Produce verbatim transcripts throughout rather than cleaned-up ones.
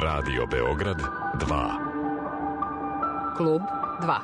Radio Beograd dva. Klub dva.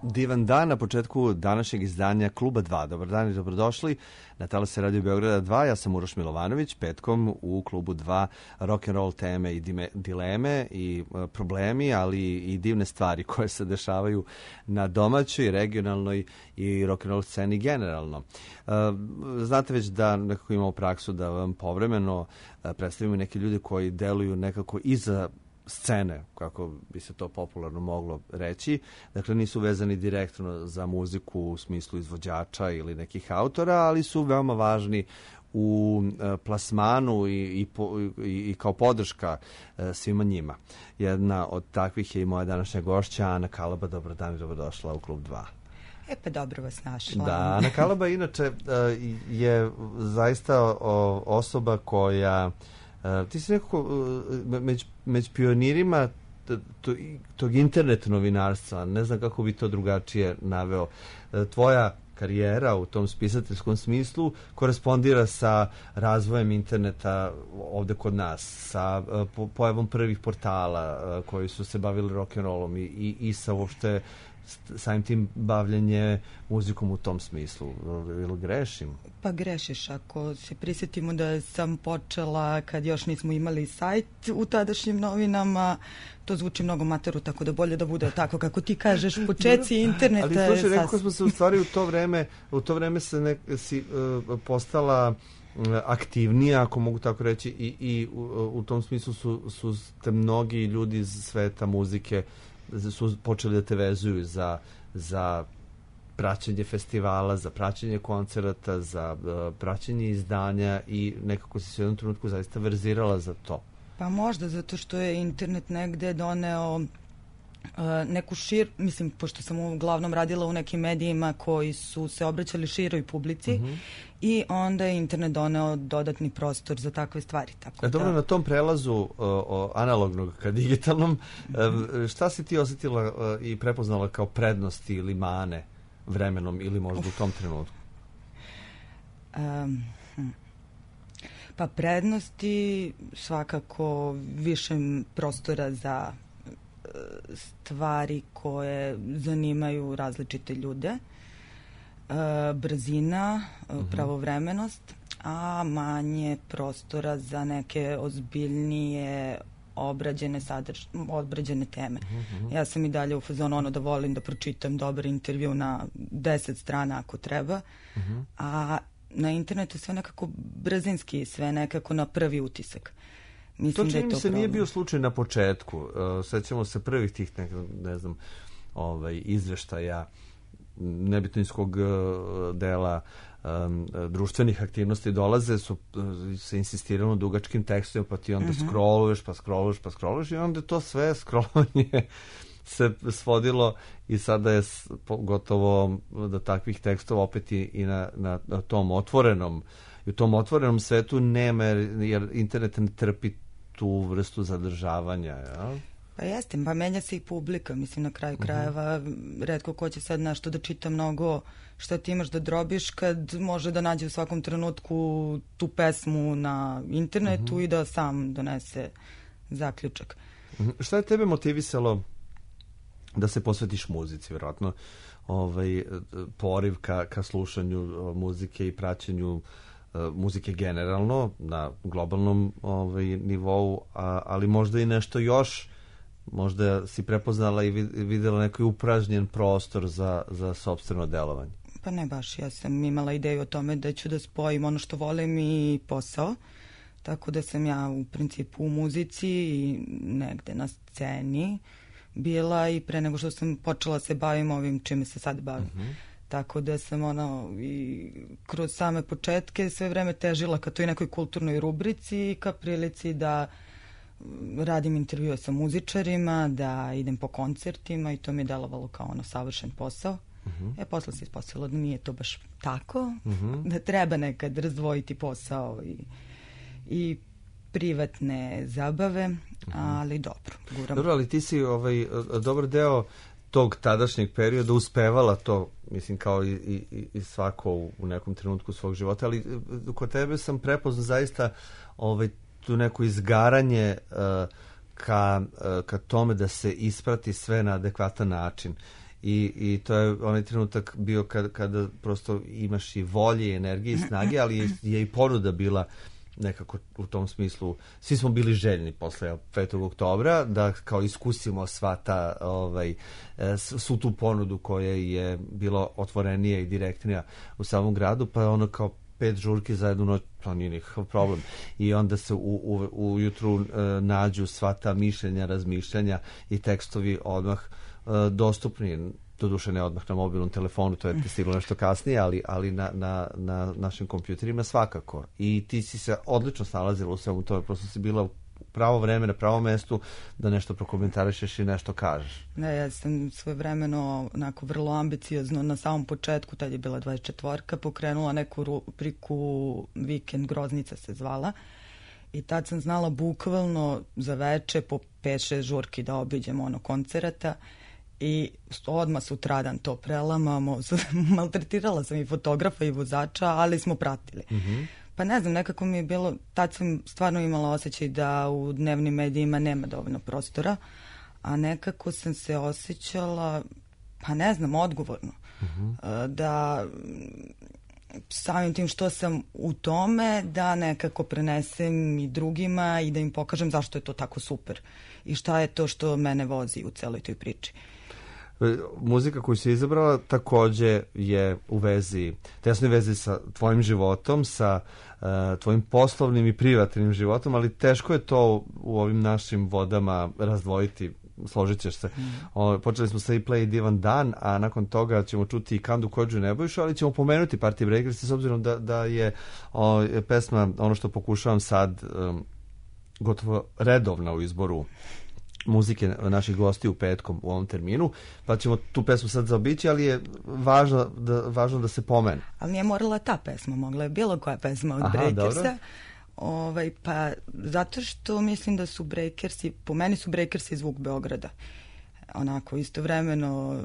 Divan dan na početku današnjeg izdanja Kluba dva. Dobar dan i dobrodošli na talase Radio Beograda dva. Ja sam Uroš Milovanović. Petkom u Klubu dva rock'n'roll teme i dime, dileme i uh, problemi, ali i divne stvari koje se dešavaju na domaćoj, regionalnoj i rock'n'roll sceni generalno. Uh, znate već da nekako imamo praksu da vam povremeno uh, predstavimo neke ljude koji deluju nekako iza scene, kako bi se to popularno moglo reći. Dakle, nisu vezani direktno za muziku u smislu izvođača ili nekih autora, ali su veoma važni u e, plasmanu i, i, po, i, i kao podrška e, svima njima. Jedna od takvih je i moja današnja gošća, Ana Kalaba. Dobar dan i dobrodošla u Klub dva. E pa dobro vas našla. Da, Ana Kalaba inače e, je zaista o, osoba koja Uh, ti si nekako uh, među, među pionirima to, tog internet novinarstva, ne znam kako bi to drugačije naveo. Uh, tvoja karijera u tom spisateljskom smislu korespondira sa razvojem interneta ovde kod nas, sa uh, po, pojavom prvih portala uh, koji su se bavili rock'n'rollom i, i, i sa uopšte samim tim bavljanje muzikom u tom smislu. Ili grešim? Pa grešiš. Ako se prisjetimo da sam počela kad još nismo imali sajt u tadašnjim novinama, to zvuči mnogo materu, tako da bolje da bude tako kako ti kažeš, počeci interneta. Ali slušaj, nekako smo se u stvari u to vreme, u to vreme se nek, si uh, postala aktivnija, ako mogu tako reći, i, i u, u tom smislu su, su te mnogi ljudi iz sveta muzike su počeli da te vezuju za, za praćenje festivala, za praćenje koncerata, za uh, praćenje izdanja i nekako si se u jednom trenutku zaista verzirala za to. Pa možda zato što je internet negde doneo Uh, neku šir, mislim, pošto sam uglavnom radila u nekim medijima koji su se obraćali široj publici, mm-hmm. i onda je internet doneo dodatni prostor za takve stvari. Tako e, dobro, da... na tom prelazu uh, o, analognog ka digitalnom, mm-hmm. uh, šta si ti osjetila uh, i prepoznala kao prednosti ili mane vremenom ili možda Uf. u tom trenutku? Um, hm. Pa prednosti svakako više prostora za stvari koje zanimaju različite ljude, e, brzina, uh-huh. pravovremenost, a manje prostora za neke ozbiljnije obrađene sadrž... obrađene teme. Uh-huh. Ja sam i dalje u fazonu ono da volim da pročitam dobar intervju na deset strana ako treba, uh-huh. a na internetu sve nekako brzinski, sve nekako na prvi utisak. Mislim to čini da mi se problem. Nije bio slučaj na početku. Uh, sećamo se prvih tih, ne, ne znam, ovaj, izveštaja nebitno iz kog uh, dela um, društvenih aktivnosti dolaze, su uh, se insistirano na dugačkim tekstovima, pa ti onda uh-huh. scrolluješ, pa scrolluješ, pa scrolluješ i onda to sve scrollovanje se svodilo i sada je gotovo do takvih tekstova opet i, i na, na, na tom otvorenom i u tom otvorenom svetu nema, jer internet ne trpi tu vrstu zadržavanja, ja? Pa jeste, pa menja se i publika, mislim, na kraju krajeva, uh-huh. retko ko će sad nešto da čita mnogo šta ti imaš da drobiš kad može da nađe u svakom trenutku tu pesmu na internetu uh-huh. i da sam donese zaključak. Uh-huh. Šta je tebe motivisalo da se posvetiš muzici, vjerojatno ovaj, poriv ka, ka slušanju muzike i praćenju muzike generalno na globalnom ovaj, nivou, a, ali možda i nešto još, možda si prepoznala i videla neki upražnjen prostor za, za sopstveno delovanje. Pa ne baš, ja sam imala ideju o tome da ću da spojim ono što volim i posao, tako da sam ja u principu u muzici i negde na sceni bila i pre nego što sam počela se bavim ovim čime se sad bavim. Uh-huh. Tako da sam ono i kroz same početke sve vreme težila ka toj nekoj kulturnoj rubrici i ka prilici da radim intervjue sa muzičarima, da idem po koncertima i to mi je delovalo kao ono savršen posao. Uh-huh. E, posle se ispostavilo da nije to baš tako, uh-huh. da treba nekad razdvojiti posao i, i privatne zabave, uh-huh. ali dobro, guram. Dobro, ali ti si ovaj, dobar deo tog tadašnjeg perioda uspevala to, mislim, kao i, i, i svako u, u nekom trenutku svog života, ali kod tebe sam prepoznao zaista ovaj, tu neko izgaranje uh, ka, uh, ka tome da se isprati sve na adekvatan način. i, i to je onaj trenutak bio kada, kada prosto imaš i volje, i energije i snage, ali je, je i ponuda bila nekako u tom smislu, svi smo bili željni posle petog oktobra da kao iskusimo sva ta, ovaj, svu tu ponudu koja je bilo otvorenija i direktnija u samom gradu, pa ono kao pet žurki za jednu noć, to nije nikakav problem. I onda se u, u, ujutru e, nađu sva ta mišljenja, razmišljanja i tekstovi odmah e, dostupni, doduše ne odmah na mobilnom telefonu, to je ti stiglo nešto kasnije, ali, ali na, na, na našim kompjuterima svakako. I ti si se odlično snalazila u svemu tome, prosto si bila u pravo vreme, na pravo mestu da nešto prokomentarišeš i nešto kažeš. Ne, ja sam svojevremeno onako vrlo ambiciozno na samom početku, tad je bila dvadeset četvorka, pokrenula neku rubriku Vikend Groznica se zvala i tad sam znala bukvalno za veče po pet šest žurki da obiđem ono koncerata i odmah sutradan to prelamamo, maltretirala sam i fotografa i vozača, ali smo pratili. Mm-hmm. Pa ne znam, nekako mi je bilo, tad sam stvarno imala osjećaj da u dnevnim medijima nema dovoljno prostora, a nekako sam se osjećala, pa ne znam, odgovorno. Mm-hmm. Da samim tim što sam u tome, da nekako prenesem i drugima i da im pokažem zašto je to tako super i šta je to što mene vozi u celoj toj priči. Muzika koju si izabrala takođe je u vezi, tesnoj vezi sa tvojim životom, sa uh, tvojim poslovnim i privatnim životom, ali teško je to u ovim našim vodama razdvojiti, složit ćeš se. Mm. O, počeli smo sa i Play Divan Dan, a nakon toga ćemo čuti i Kandu Kodžu Nebojšu, ali ćemo pomenuti Party Breakers s obzirom da, da je o, pesma, ono što pokušavam sad, um, gotovo redovna u izboru muzike naših gosti u petkom u ovom terminu, pa ćemo tu pesmu sad zaobići, ali je važno da, važno da se pomene. Ali nije morala ta pesma, mogla je bilo koja pesma od Aha, Breakersa. Ovaj, pa zato što mislim da su Breakersi, po meni su Breakersi zvuk Beograda. Onako istovremeno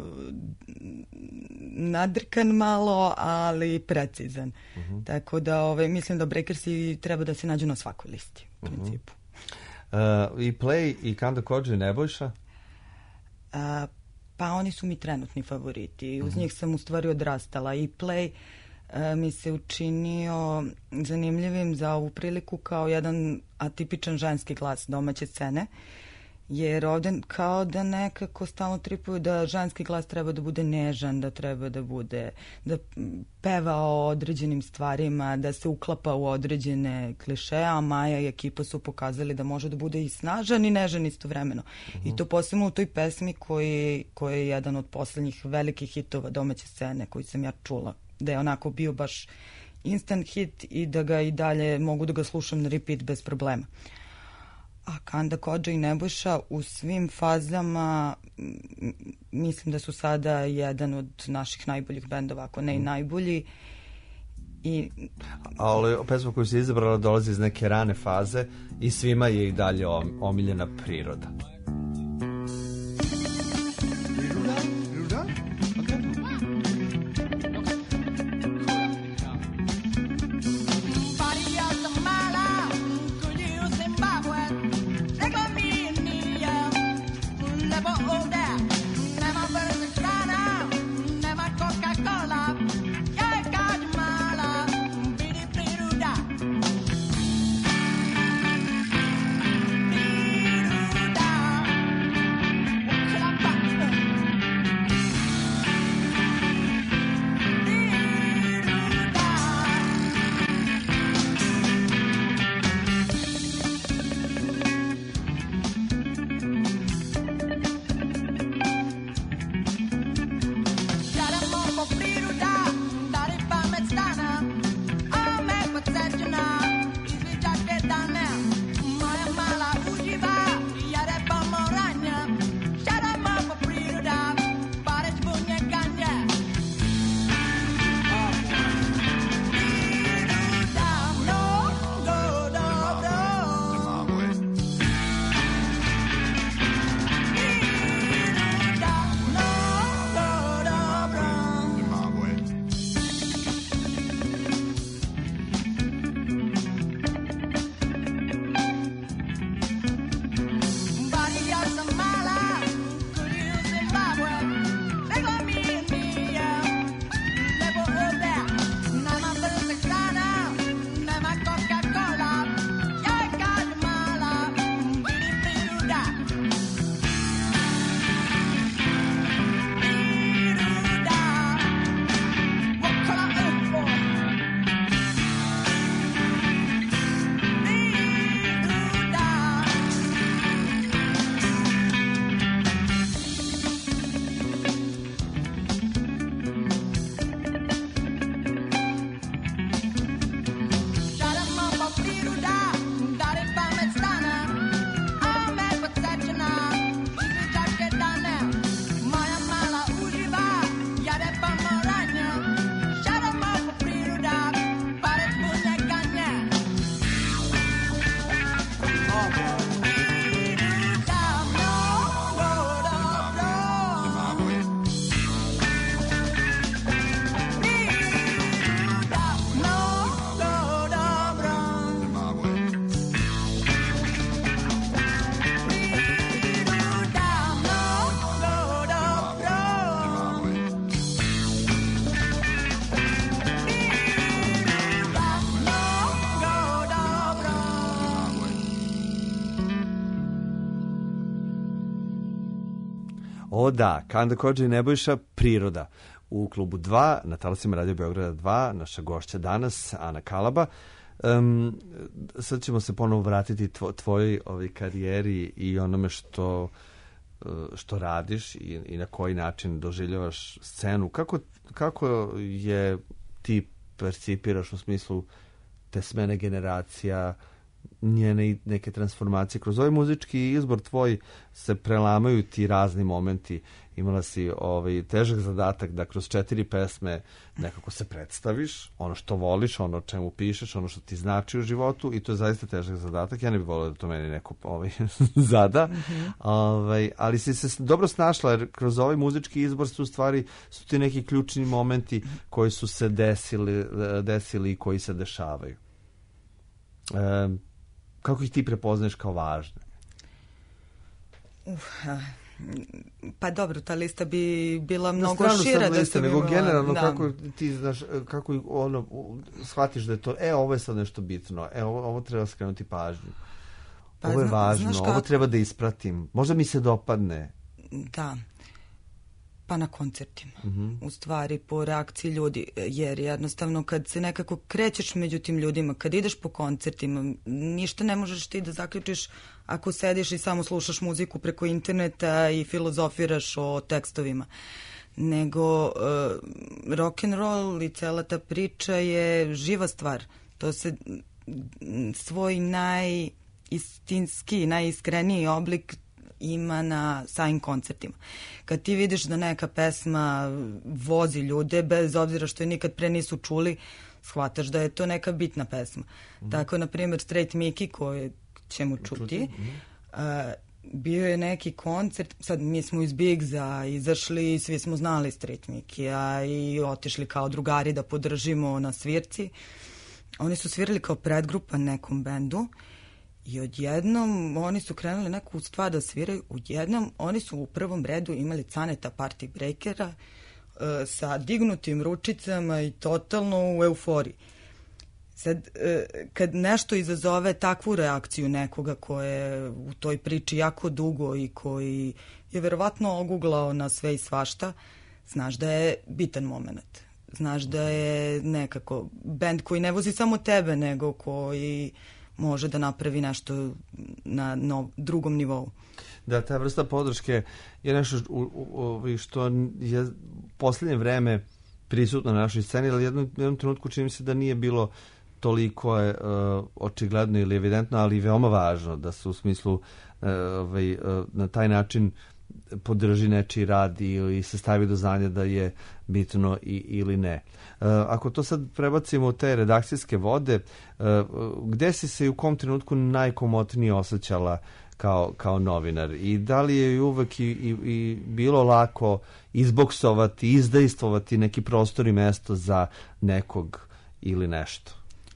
nadrkan malo, ali precizan. Uh-huh. Tako da ovaj, mislim da Breakersi treba da se nađu na svakoj listi u uh-huh. principu. Uh, i Play i Kanda Kodža i Nebojša? Uh, pa oni su mi trenutni favoriti. Uz uh-huh. njih sam u stvari odrastala. I Play uh, mi se učinio zanimljivim za ovu priliku kao jedan atipičan ženski glas domaće scene. Jer ovde kao da nekako stalno tripuju da ženski glas treba da bude nežan, da treba da bude, da peva o određenim stvarima, da se uklapa u određene klišeje, a Maja i ekipa su pokazali da može da bude i snažan i nežan istovremeno. Uh-huh. I to posebno u toj pesmi koji, koji je jedan od poslednjih velikih hitova domaće scene koji sam ja čula, da je onako bio baš instant hit i da ga i dalje mogu da ga slušam na repeat bez problema. A Kanda Kodža i Nebojša u svim fazama mislim da su sada jedan od naših najboljih bendova, ako ne i najbolji. I... Ali pesma koju si izabrala dolazi iz neke rane faze i svima je i dalje omiljena Priroda. Down. O da, Kanda Kodža i Nebojša, Priroda. U klubu dva, na talasima Radio Beograda dva, naša gošća danas, Ana Kalaba. Um, sad ćemo se ponovo vratiti tvo, tvojoj ovoj karijeri i onome što, što radiš i, i na koji način doživljavaš scenu. Kako, kako je ti percipiraš u smislu te smene generacija, njene neke transformacije? Kroz ovaj muzički izbor tvoj se prelamaju ti razni momenti. Imala si ovaj težak zadatak da kroz četiri pesme nekako se predstaviš, ono što voliš, ono o čemu pišeš, ono što ti znači u životu, i to je zaista težak zadatak. Ja ne bih volio da to meni neko ovaj, zada, mm-hmm. ovaj, ali si se dobro snašla, jer kroz ovaj muzički izbor su u stvari su ti neki ključni momenti koji su se desili, desili i koji se dešavaju. E, kako ih ti prepoznaješ kao važne? Uf, pa dobro, ta lista bi bila mnogo šira da se nego generalno, da. Kako ti znaš, kako ono shvatiš da je to, e, ovo je sad nešto bitno, e, ovo, ovo treba skrenuti pažnju, pa, ovo je zna, važno, ovo treba da ispratim, možda mi se dopadne. Da, pa na koncertima, mm-hmm. u stvari po reakciji ljudi, jer jednostavno kad se nekako krećeš među tim ljudima, kad ideš po koncertima, ništa ne možeš ti da zaključiš ako sediš i samo slušaš muziku preko interneta i filozofiraš o tekstovima. Nego uh, rock and roll i cela ta priča je živa stvar. To se svoj najistinski, najiskreniji oblik ima na samim koncertima. Kad ti vidiš da neka pesma vozi ljude, bez obzira što je nikad pre nisu čuli, shvataš da je to neka bitna pesma. Mm. Tako, na primjer, Straight Miki, koje ćemo čuti, mm. uh, bio je neki koncert, sad mi smo iz Bigza izašli, svi smo znali Straight Mikija i otišli kao drugari da podržimo na svirci. Oni su svirali kao predgrupa nekom bendu, i odjednom oni su krenuli neku stvar da sviraju, odjednom oni su u prvom redu imali Caneta Party Breakera uh, sa dignutim ručicama i totalno u euforiji. Sad, uh, kad nešto izazove takvu reakciju nekoga ko je u toj priči jako dugo i koji je verovatno oguglao na sve i svašta, znaš da je bitan moment. Znaš da je nekako bend koji ne vozi samo tebe, nego koji može da napravi nešto na nov, drugom nivou. Da, ta vrsta podrške je nešto u, u, što je posljednje vreme prisutno na našoj sceni, ali jednom, jednom trenutku čini mi se da nije bilo toliko je, uh, očigledno ili evidentno, ali veoma važno da se u smislu uh, ovaj, uh, na taj način podrži nečiji rad i, i se stavi do znanja da je bitno i, ili ne. E, ako to sad prebacimo u te redakcijske vode, e, gde si se i u kom trenutku najkomotnije osjećala kao, kao novinar? I da li je uvek i, i, i bilo lako izboksovati, izdejstvovati neki prostor i mesto za nekog ili nešto?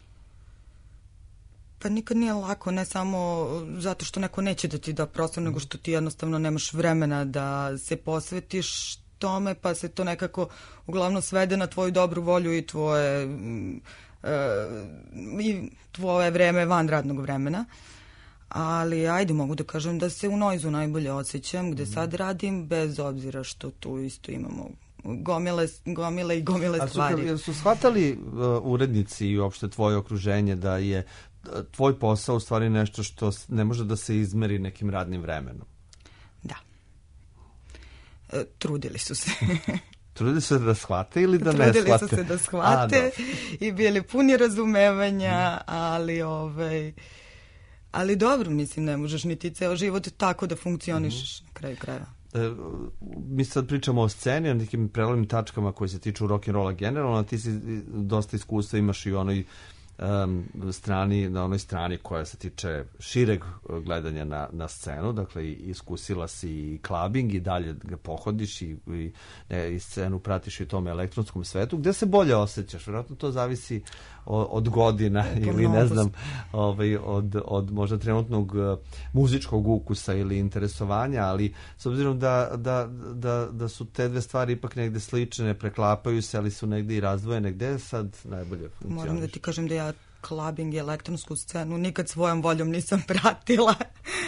Pa nikad nije lako, ne samo zato što neko neće da ti da prostor, nego što ti jednostavno nemaš vremena da se posvetiš tome, pa se to nekako uglavnom svede na tvoju dobru volju i tvoje, uh, i tvoje vreme van radnog vremena. Ali ajde, mogu da kažem da se u Noizu najbolje osjećam, gde sad radim, bez obzira što tu isto imamo gomile, gomile i gomile A su, stvari. A su shvatali uh, urednici i uopšte tvoje okruženje da je tvoj posao u stvari nešto što ne može da se izmeri nekim radnim vremenom? Da. E, trudili su se. Trudili su se da shvate ili da trudili ne shvate? Trudili su se da shvate A, i bili puni razumevanja, ali ovaj, ali dobro, mislim, ne možeš niti ceo život tako da funkcionišeš mm. na kraju krajeva. E, mi sad pričamo o sceni, o nekim prelomnim tačkama koje se tiču rock'n'rolla generalno, a ti si dosta iskustva imaš i u onoj Um, strani, na onoj strani koja se tiče šireg gledanja na, na scenu, dakle iskusila si i klabing i dalje ga pohodiš i, i, ne, i scenu pratiš i u tom elektronskom svetu. Gde se bolje osjećaš? Vjerojatno to zavisi od, od godina e, ili ne znam, ovaj, od, od možda trenutnog uh, muzičkog ukusa ili interesovanja, ali s obzirom da, da, da, da su te dve stvari ipak negde slične, preklapaju se, ali su negde i razdvojene, gde sad najbolje funkcioniš? Moram da ti kažem da ja klabing i elektronsku scenu nikad svojom voljom nisam pratila,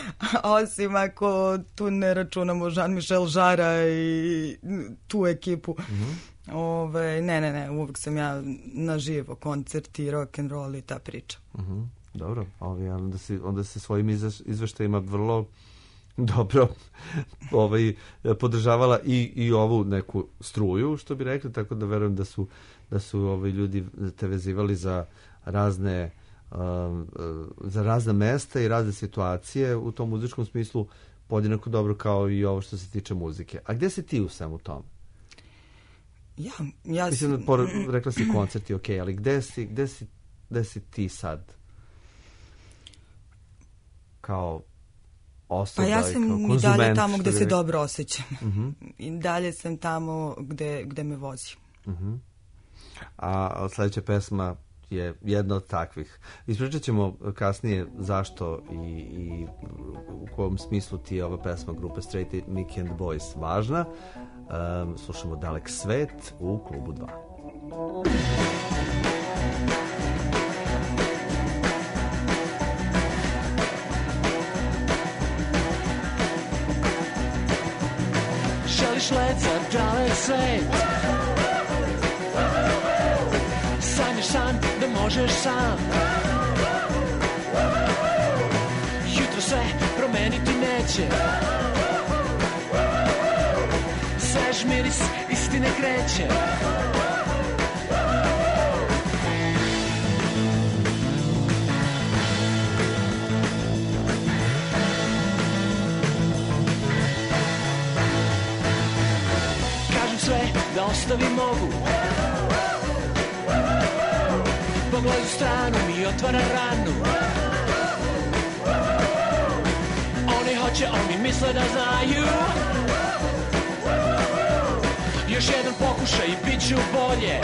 Osim ako tu ne računamo Jean-Michel Jarre i tu ekipu. Mm-hmm. Ove, ne, ne, ne, uvek sam ja na živo, koncerti, rock and roll i ta priča. Mm-hmm. Dobro, ovi, onda, si, onda se svojim izveštajima vrlo dobro ovaj, podržavala i, i ovu neku struju, što bi rekli, tako da verujem da su, da su ovaj, ljudi te vezivali za razne um, za razne mesta i razne situacije u tom muzičkom smislu podjednako dobro kao i ovo što se tiče muzike. A gde si ti u svemu tome? Ja, ja Mislim da por, rekla si koncerti, ok, ali gde si, gde si, gde si ti sad? Kao osoba, pa ja sam i dalje tamo gde se rekli. dobro osjećam. Uh-huh. I dalje sam tamo gde, gde me vozi. Uh-huh. A sledeća pesma je jedna od takvih. Ispričat ćemo kasnije zašto i, i u kom smislu ti je ova pesma grupe Straight Mickey and the Boys važna. Um, slušamo Dalek svet u klubu dva. Želiš let za dalek svet, sanjaš san da možeš sam, jutro sve promeniti neće, svež miris istine kreće. Sve da ostavim mogu, pogled u stranu mi otvara ranu. Oni hoće, oni misle da znaju. Još jedan pokušaj i bit ću bolje.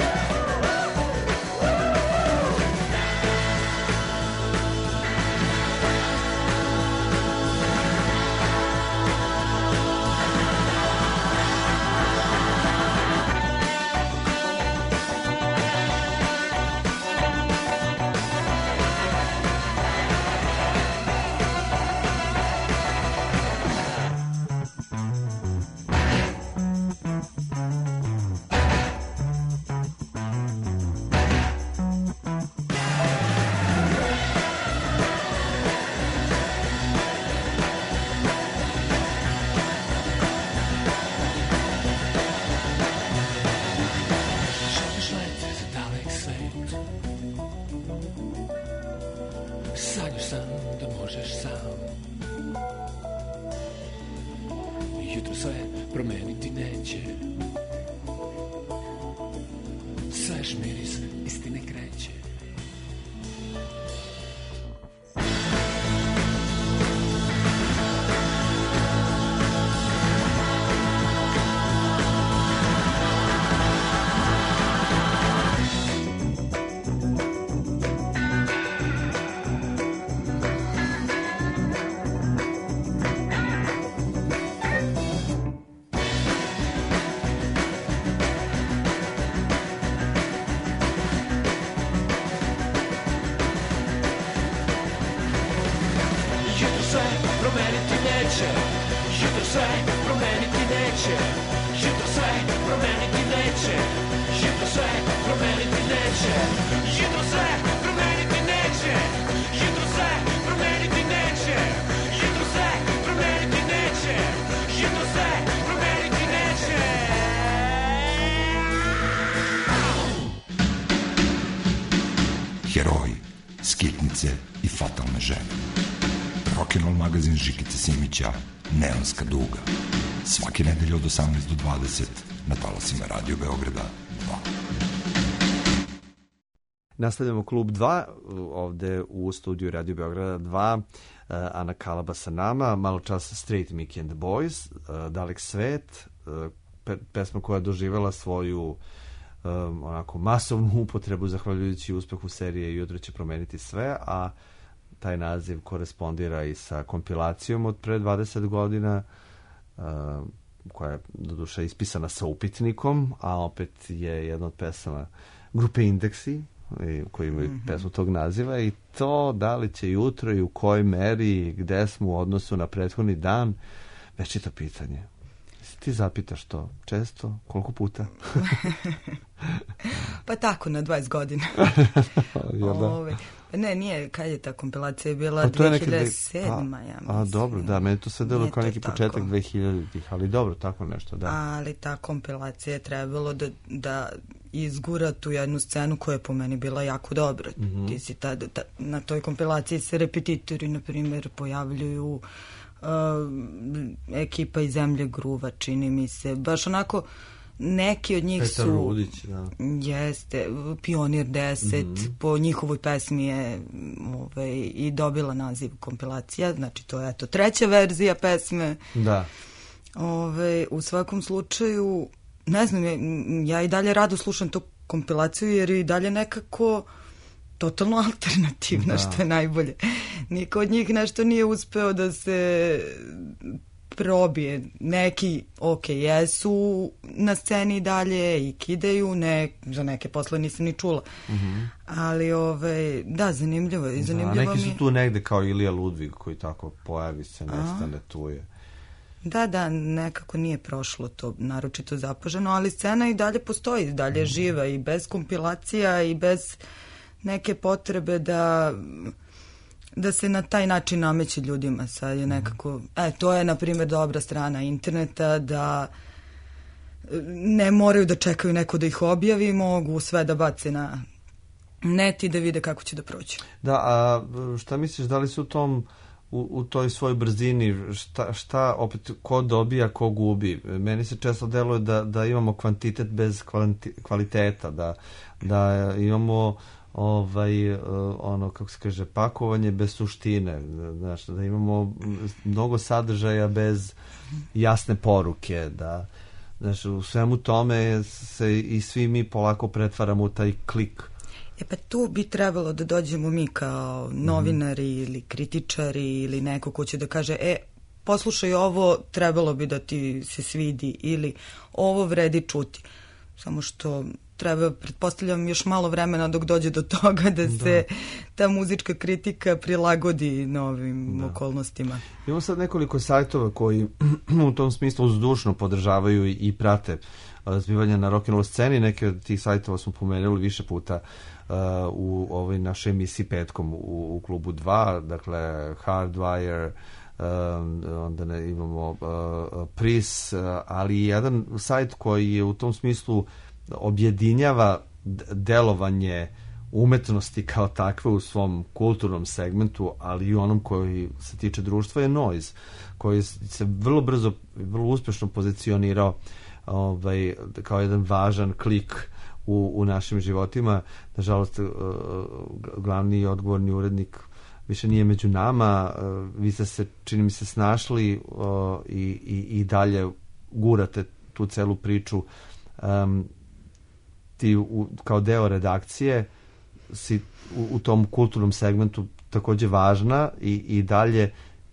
Heroji, skitnice i fatalne žene. Rock'n'roll magazin Žikice Simića, Neonska duga. Svake nedelje od osamnaest do dvadeset na talasima Radio Beograda dva. Nastavljamo klub dva, ovde u studiju Radio Beograda dva. Ana Kalaba sa nama, malo čas Straight Mickey and the Boys, Dalek svet, pesma koja je doživjela svoju Um, onako masovnu upotrebu zahvaljujući uspehu serije Jutro će promeniti sve, a taj naziv korespondira i sa kompilacijom od pre dvadeset godina uh, koja je doduše ispisana sa upitnikom, a opet je jedna od pesama grupe Indeksi, i, koji imaju mm-hmm. pesmu tog naziva i to da li će jutro i u kojoj meri i gde smo u odnosu na prethodni dan, večito pitanje. Ti zapitaš to često? Koliko puta? Pa tako, na dvadeset godina. Ove, ne, nije, kad je ta kompilacija bila dve hiljade sedma, ja mislim. A, dobro, da, meni to se delo kao neki tako. Početak dve hiljaditih, ali dobro, tako nešto, da. Ali ta kompilacija je trebalo da, da izgura tu jednu scenu koja je po meni bila jako dobra. Mm-hmm. Ti si ta, ta, na toj kompilaciji se repetitori, na primjer, pojavljuju Uh, ekipa iz Zemlje Gruva, čini mi se. Baš onako, neki od njih Petar su... Rudić, da. Jeste, Pionir deset, mm-hmm. po njihovoj pesmi je ovaj, i dobila naziv kompilacija, znači to je eto treća verzija pesme. Da. Ovaj, u svakom slučaju, ne znam, ja, ja i dalje rado slušam tu kompilaciju jer i dalje nekako totalno alternativna, da. Što je najbolje. Niko od njih nešto nije uspeo da se probije. Neki, ok, jesu na sceni dalje i kidaju, ne, za neke posle nisam ni čula. Mm-hmm. Ali, ove, da, zanimljivo je. Zanimljivo da, neki mi... su tu negde kao Ilija Ludvig koji tako pojavi se, nestane, tu je. Da, da, nekako nije prošlo to naročito zapaženo, ali scena i dalje postoji, dalje mm-hmm. živa i bez kompilacija i bez neke potrebe da da se na taj način nameće ljudima. Sad je nekako, e, to je na primjer dobra strana interneta, da ne moraju da čekaju neko da ih objavi, mogu sve da bace na net i da vide kako će da proći. Da, a šta misliš, da li su u tom u, u toj svojoj brzini, šta, šta opet, ko dobija, ko gubi? Meni se često deluje da, da imamo kvantitet bez kvaliti, kvaliteta, da, da imamo ovaj, ono, kako se kaže, pakovanje bez suštine, znaš, da imamo mnogo sadržaja bez jasne poruke, da, znaš, u svemu tome se i svi mi polako pretvaramo u taj klik. E pa tu bi trebalo da dođemo mi kao novinari mm. ili kritičari ili neko ko će da kaže, e, poslušaj ovo, trebalo bi da ti se svidi ili ovo vredi čuti. Samo što treba, pretpostavljam, još malo vremena dok dođe do toga da se da. ta muzička kritika prilagodi novim da. okolnostima. Imamo sad nekoliko sajtova koji u tom smislu zdušno podržavaju i prate zbivanja na rock'n'roll sceni. Neke od tih sajtova smo pomenuli više puta uh, u ovoj našoj emisiji petkom u, u klubu dva, dakle Hardwire, um, onda ne, imamo uh, Pris, uh, ali jedan sajt koji je u tom smislu objedinjava delovanje umetnosti kao takve u svom kulturnom segmentu, ali i onom koji se tiče društva je Noise, koji se vrlo brzo, vrlo uspešno pozicionirao ovaj, kao jedan važan klik u, u našim životima. Nažalost, glavni i odgovorni urednik više nije među nama. Vi ste se, čini mi se, snašli i, i, i dalje gurate tu celu priču. Um, ti u, kao deo redakcije si u, u tom kulturnom segmentu takođe važna i, i dalje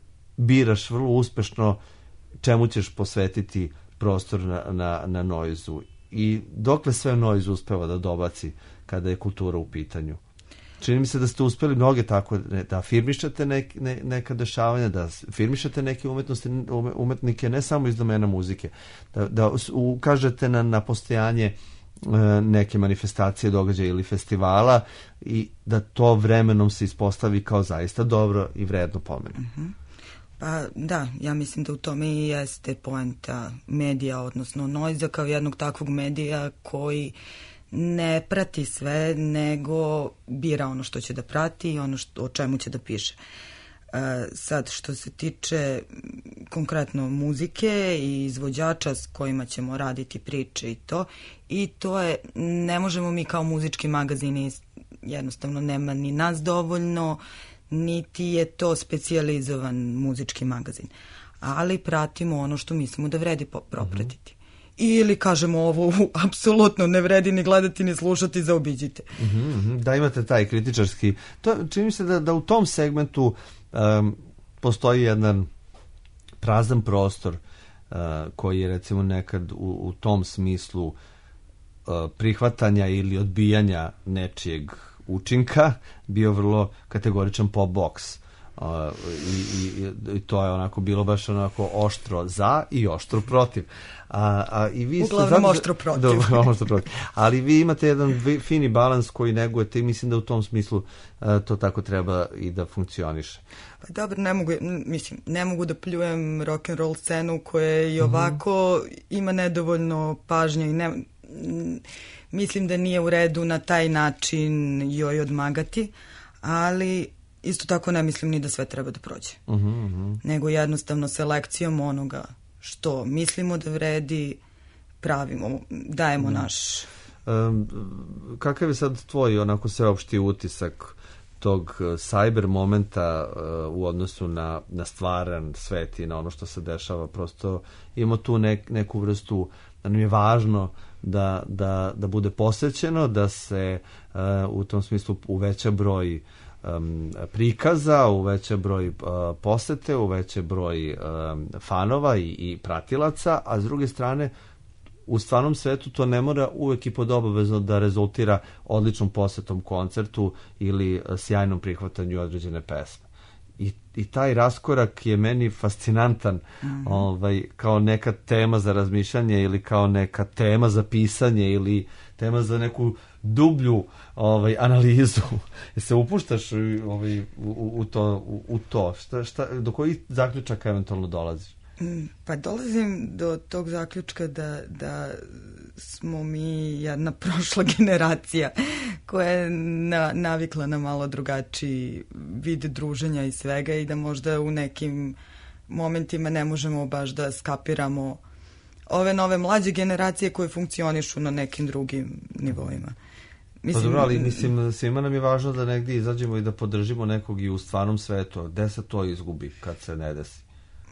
biraš vrlo uspešno čemu ćeš posvetiti prostor na, na, na Noizu. I dokle sve Noizu uspeva da dobaci kada je kultura u pitanju? Čini mi se da ste uspeli mnoge tako, da afirmišete nek, ne, neka dešavanja, da afirmišete neke umetnosti, umetnike ne samo iz domena muzike, da, da ukažete na, na postojanje neke manifestacije, događaja ili festivala i da to vremenom se ispostavi kao zaista dobro i vredno pomenu. Mm-hmm. Pa da, ja mislim da u tome i jeste poenta medija, odnosno Noiza kao jednog takvog medija koji ne prati sve, nego bira ono što će da prati i ono što, o čemu će da piše. E, sad, što se tiče konkretno muzike i izvođača s kojima ćemo raditi priče i to, i to je, ne možemo mi kao muzički magazini, jednostavno nema ni nas dovoljno, niti je to specijalizovan muzički magazin. Ali pratimo ono što mislimo da vredi propratiti. Mm-hmm. Ili kažemo ovo apsolutno ne vredi ni gledati ni slušati, zaobiđite. Mm-hmm. Da, imate taj kritičarski... To, čini mi se da, da u tom segmentu um, postoji jedan prazan prostor uh, koji je recimo nekad u, u tom smislu uh, prihvatanja ili odbijanja nečijeg učinka bio vrlo kategoričan pop box. Uh, i, i, i to je onako bilo baš onako oštro za i oštro protiv. A, a, i vi uglavnom oštro protiv. Do, oštro protiv. Ali vi imate jedan fini balans koji negujete i mislim da u tom smislu uh, to tako treba i da funkcioniše. Pa dobro, ne mogu, mislim, ne mogu da pljujem rock and roll scenu koja i ovako mm-hmm. ima nedovoljno pažnje i ne, mislim da nije u redu na taj način joj odmagati, ali isto tako ne mislim ni da sve treba da prođe. Mm-hmm, mm-hmm. Nego jednostavno selekcijom onoga što mislimo da vredi, pravimo, dajemo mm. naš... Um, kakav je sad tvoj onako sveopšti utisak tog cyber momenta uh, u odnosu na, na stvaran svet i na ono što se dešava? Prosto imamo tu nek, neku vrstu, da nam je važno da, da, da bude posvećeno, da se uh, u tom smislu uveća broj Um, prikaza, uveća broj uh, posete, uveća broj um, fanova i, i pratilaca, a s druge strane u stvarnom svetu to ne mora uvek i pod obavezno da rezultira odličnom posetom koncertu ili uh, sjajnom prihvatanju određene pesme. I, i taj raskorak je meni fascinantan, mm-hmm. ovaj, kao neka tema za razmišljanje ili kao neka tema za pisanje ili tema za neku dublju ovaj, analizu. Se upuštaš ovaj, u, u to, u, u to. Šta, šta, do kojih zaključaka eventualno dolaziš? Pa dolazim do tog zaključka da, da smo mi jedna prošla generacija koja je na, navikla na malo drugačiji vid druženja i svega i da možda u nekim momentima ne možemo baš da skapiramo ove nove mlađe generacije koje funkcionišu na nekim drugim nivoima. Mislim, pa dobro, ali mislim, svima nam je važno da negdje izađemo i da podržimo nekog i u stvarnom svetu. Gde se to izgubi kad se ne desi?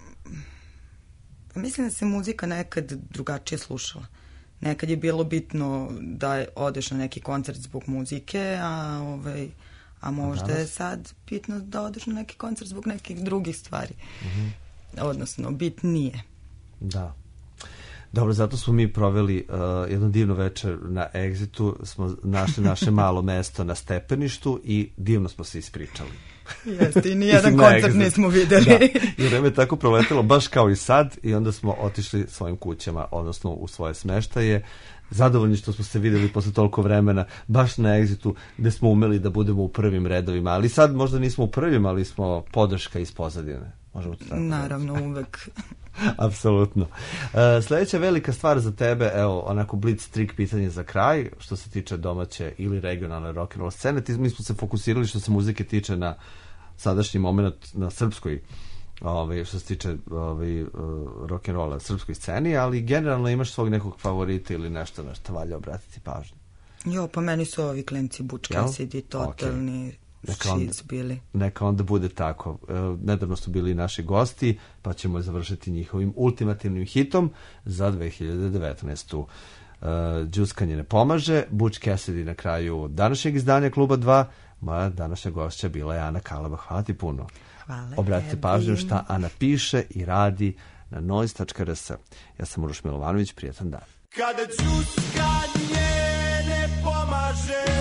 Mislim da se muzika nekad drugačije slušala. Nekad je bilo bitno da odeš na neki koncert zbog muzike, a, ovaj, a možda a je sad bitno da odeš na neki koncert zbog nekih drugih stvari. Mm-hmm. Odnosno, bit nije. Da. Dobro, zato smo mi proveli uh, jedno divno večer na Exitu, smo našli naše malo mesto na stepeništu i divno smo se ispričali. Jeste, i nijedan koncert nismo videli. Da. I vreme je tako proletelo, baš kao i sad, i onda smo otišli svojim kućama, odnosno u svoje smeštaje, zadovoljni što smo se videli posle toliko vremena, baš na Exitu, gde smo umeli da budemo u prvim redovima, ali sad možda nismo u prvim, ali smo podrška iz pozadine. Možemo to tako naravno, reći. Uvek. Apsolutno. Uh, sljedeća velika stvar za tebe, evo, onako blitz trik pitanje za kraj, što se tiče domaće ili regionalne rock and roll scene. Ti, mi smo se fokusirali što se muzike tiče na sadašnji moment na srpskoj, ovaj, što se tiče ovaj, uh, rock and rolla, srpskoj sceni, ali generalno imaš svog nekog favorita ili nešto na što valja obratiti pažnju? Jo, pa meni su ovi klinci Butch Cassidy, totalni... Okay. Neka onda, neka onda bude tako. E, nedavno su bili naši gosti, pa ćemo završiti njihovim ultimativnim hitom za dve hiljade devetnaestu. E, džuskanje ne pomaže. Butch Cassidy na kraju današnjeg izdanja Kluba dva. Moja današnja gošća bila je Ana Kalaba. Hvala ti puno. Hvala. Obratite pažnju šta Ana piše i radi na noise tačka r s. Ja sam Uroš Milovanović, prijetan dan. Kada džuskanje ne pomaže,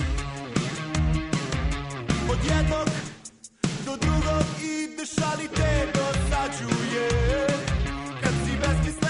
od jednog do drugog ideš, ali te dosađuje. Kad si besmislen